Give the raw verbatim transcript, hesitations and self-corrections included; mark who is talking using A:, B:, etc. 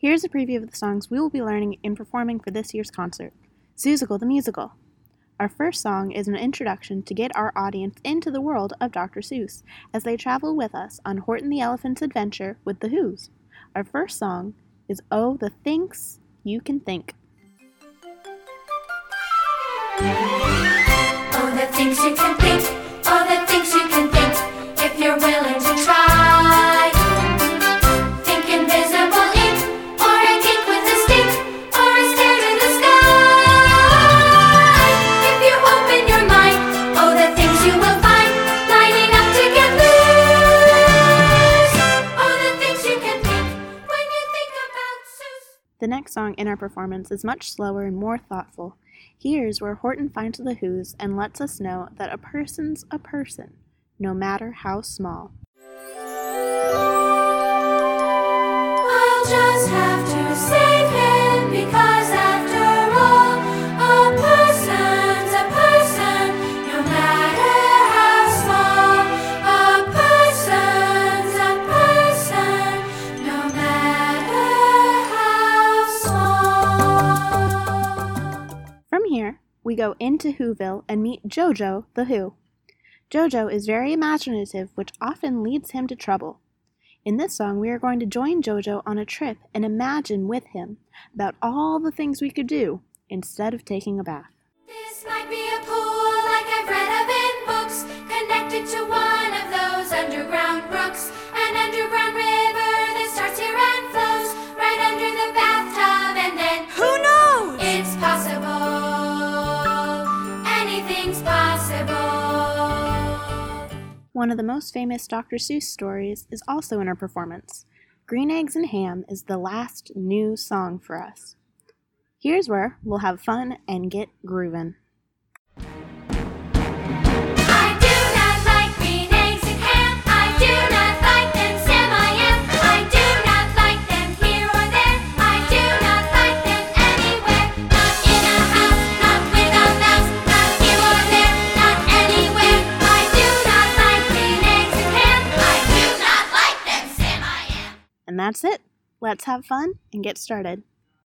A: Here's a preview of the songs we will be learning and performing for this year's concert. Zoozicle the Musical. Our first song is an introduction to get our audience into the world of Doctor Seuss as they travel with us on Horton the Elephant's adventure with the Who's. Our first song is Oh, the Things You Can Think.
B: Oh, the things you can think, oh, the things you can think, if you're willing to try. Think invisible ink, or a geek with a stick, or a stare to the sky. If you open your mind, oh, the things you will find, lining up to get loose. Oh, the things you can think, when you think about Seuss.
A: The next song in our performance is much slower and more thoughtful. Here's where Horton finds the Who's and lets us know that a person's a person, no matter how small.
B: I'll just have to save him, because after all, a person's a person, no matter how small. A person's a person, no matter how small.
A: From here, we go into Whoville and meet Jojo the Who. Jojo is very imaginative, which often leads him to trouble. In this song, we are going to join Jojo on a trip and imagine with him about all the things we could do instead of taking a bath.
B: This might be a pool like I've read of in books, connected to one of those underground brooks, an underground river that starts here and flows right under the bathtub, and then
C: Who knows?
B: it's possible. Anything's possible.
A: One of the most famous Doctor Seuss stories is also in our performance. Green Eggs and Ham is the last new song for us. Here's where we'll have fun and get groovin'.
B: I do not like green eggs and ham. I do not like them, Sam, I am. I do not like them here or there. I do not like them anywhere. Not in a house, not with a mouse. Not here or there, not anywhere. I do not like green eggs and ham. I do not like them, Sam, I am.
A: And that's it. Let's have fun and get started.